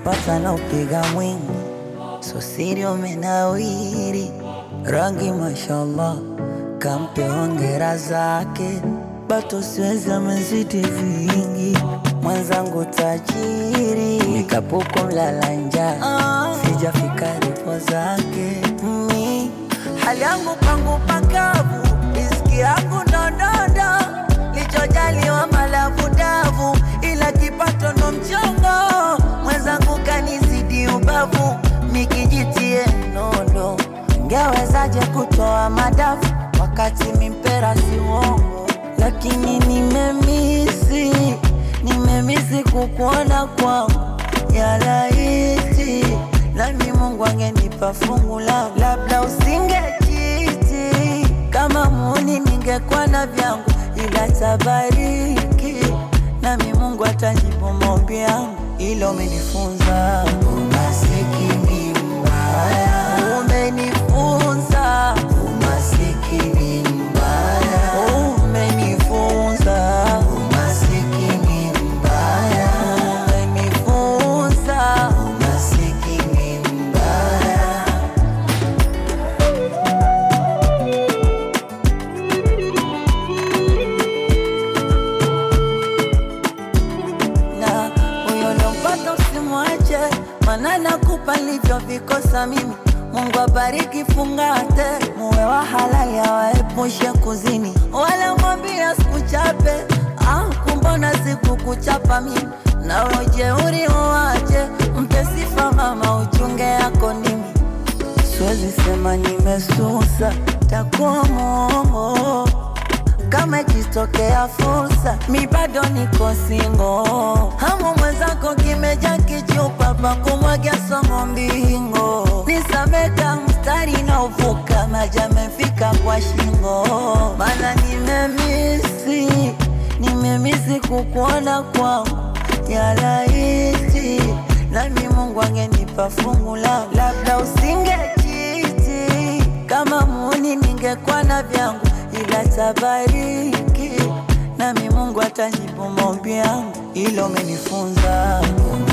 uliopata na upiga mwingi, so siri umenawiri, rangi mashallah, kampe hongera zake, bato siwezi amezidi vingi, mwenzangu tajiri, nikapuko mlala njaa, sijafika ripo zake. Hali yangu pangu pakavu, riziki yangu ndodondo, lichojaliwa malavu davu, ila kipato ndo mchongo, mwenzangu kanizidi ubavu, mikijitie nondo, ngewezaje kutoa madafu wakati mimpera si uongo, lakini nimemisi kukuona kwangu, ya laiti nami Mungu angenipa fungu langu, labda usingejiti kama muuni ningekuwa na vyangu, ila tabariki nami Mungu atajibu maombi yangu. Ilo umenifunza umasikini mbaya, umenifunza umasikini mbaya, umenifunza umasikini mbaya, umenifunza umasikini mbaya. Na huyo lompata usimwache, maana nakupa livyo vikosa mimi. Mungu abariki fungate, muwe wa halali awaepushe kuzini, wala mwambia sikuchape, kumbona siku kuchapa mimi, na ujeuri uwache, mpe sifa mama uchunge yako ndimi. Siwezi sema nimesusa, takuwa mwongo, kama ikitokea fursa, mi bado niko singo, hamu mwenzako kimeja kichupa, pa kumwagia songo mbingo, nisameka mstari na uvuka, maji yamefika kwa shingo, maana nimemisi kukuona kwangu, ya laiti nami Mungu angenipa fungu langu, labda usingejiti kama muuni ningekuwa na vyangu, ila tabariki nami Mungu atajibu maombi yangu. Ilo umenifunza